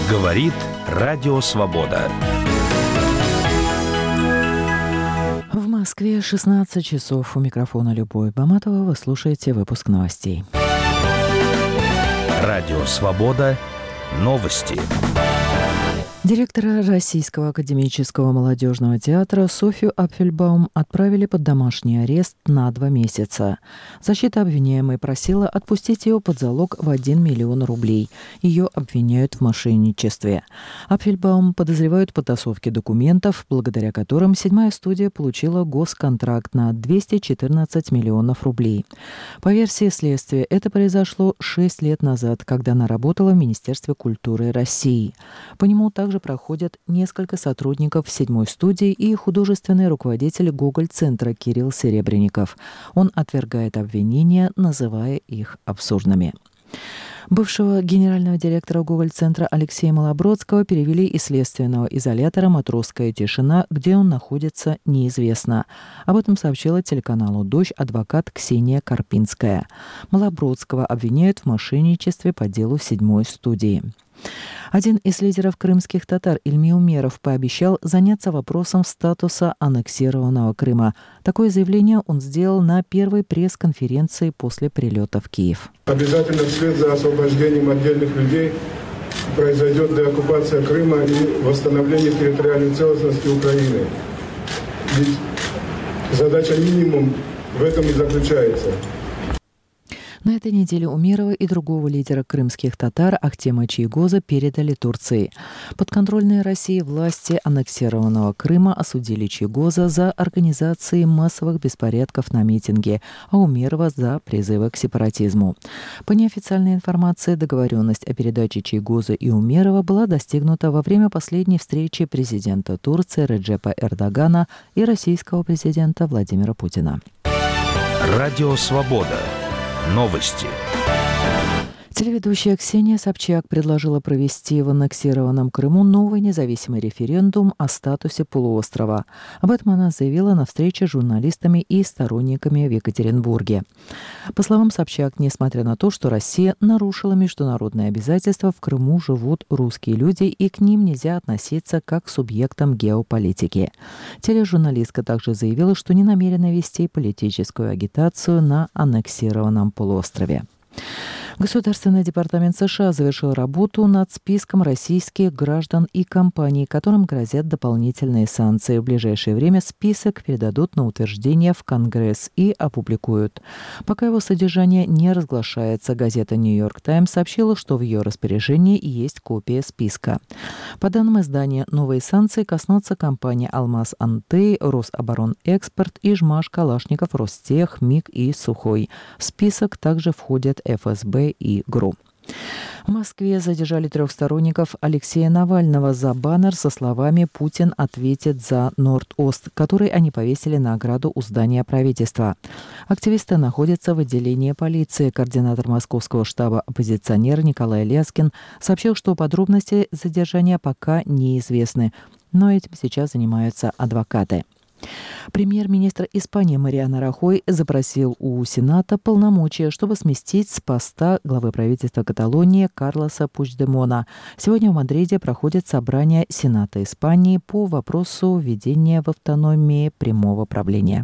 Говорит Радио Свобода. В Москве 16 часов. У микрофона Любовь Баматова. Вы слушаете выпуск новостей. Радио Свобода. Новости. Директора Российского академического молодежного театра Софью Апфельбаум отправили под домашний арест на 2 месяца. Защита обвиняемой просила отпустить ее под залог в 1 миллион рублей. Ее обвиняют в мошенничестве. Апфельбаум подозревают в подтасовке документов, благодаря которым 7-я студия получила госконтракт на 214 миллионов рублей. По версии следствия, это произошло 6 лет назад, когда она работала в Министерстве культуры России. По нему также проходят несколько сотрудников 7-й студии и художественный руководитель Гоголь-центра Кирилл Серебренников. Он отвергает обвинения, называя их абсурдными. Бывшего генерального директора Гоголь-центра Алексея Малобродского перевели из следственного изолятора «Матросская тишина», где он находится, неизвестно. Об этом сообщила телеканалу «Дождь» адвокат Ксения Карпинская. Малобродского обвиняют в мошенничестве по делу 7-й студии. Один из лидеров крымских татар Ильми Умеров пообещал заняться вопросом статуса аннексированного Крыма. Такое заявление он сделал на первой пресс-конференции после прилета в Киев. Обязательно вслед за освобождением отдельных людей произойдет деоккупация Крыма и восстановление территориальной целостности Украины. Ведь задача минимум в этом и заключается. На этой неделе Умерова и другого лидера крымских татар Ахтема Чийгоза передали Турции. Подконтрольные России власти аннексированного Крыма осудили Чийгоза за организацией массовых беспорядков на митинге, а Умерова за призывы к сепаратизму. По неофициальной информации, договоренность о передаче Чийгоза и Умерова была достигнута во время последней встречи президента Турции Реджепа Эрдогана и российского президента Владимира Путина. Радио Свобода. Новости. Телеведущая Ксения Собчак предложила провести в аннексированном Крыму новый независимый референдум о статусе полуострова. Об этом она заявила на встрече с журналистами и сторонниками в Екатеринбурге. По словам Собчак, несмотря на то, что Россия нарушила международные обязательства, в Крыму живут русские люди, и к ним нельзя относиться как к субъектам геополитики. Тележурналистка также заявила, что не намерена вести политическую агитацию на аннексированном полуострове. Государственный департамент США завершил работу над списком российских граждан и компаний, которым грозят дополнительные санкции. В ближайшее время список передадут на утверждение в Конгресс и опубликуют. Пока его содержание не разглашается, газета «Нью-Йорк Таймс» сообщила, что в ее распоряжении есть копия списка. По данным издания, новые санкции коснутся компаний «Алмаз Антей», «Рособоронэкспорт», «Ижмаш», «Калашников», «Ростех», «МИГ» и «Сухой». В список также входят ФСБ и ГРУ. В Москве задержали 3 сторонников Алексея Навального за баннер со словами «Путин ответит за Норд-Ост», который они повесили на ограду у здания правительства. Активисты находятся в отделении полиции. Координатор московского штаба оппозиционер Николай Ляскин сообщил, что подробности задержания пока неизвестны, но этим сейчас занимаются адвокаты. Премьер-министр Испании Мариано Рахой запросил у Сената полномочия, чтобы сместить с поста главы правительства Каталонии Карлоса Пучдемона. Сегодня в Мадриде проходит собрание Сената Испании по вопросу введения в автономии прямого правления.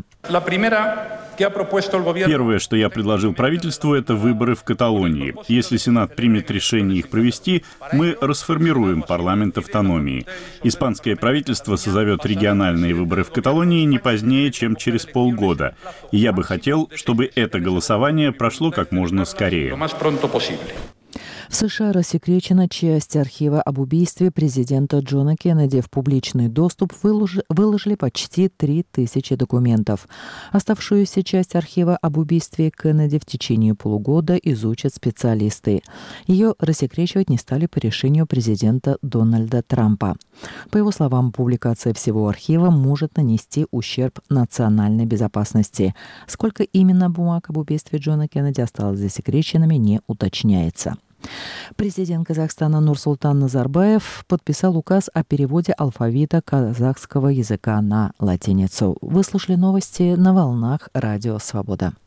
Первое, что я предложил правительству, это выборы в Каталонии. Если Сенат примет решение их провести, мы расформируем парламент автономии. Испанское правительство созовет региональные выборы в Каталонии не позднее, чем через полгода. И я бы хотел, чтобы это голосование прошло как можно скорее. В США рассекречена часть архива об убийстве президента Джона Кеннеди. В публичный доступ выложили почти 3000 документов. Оставшуюся часть архива об убийстве Кеннеди в течение полугода изучат специалисты. Ее рассекречивать не стали по решению президента Дональда Трампа. По его словам, публикация всего архива может нанести ущерб национальной безопасности. Сколько именно бумаг об убийстве Джона Кеннеди осталось засекреченными, не уточняется. Президент Казахстана Нурсултан Назарбаев подписал указ о переводе алфавита казахского языка на латиницу. Вы слушали новости на волнах Радио Свобода.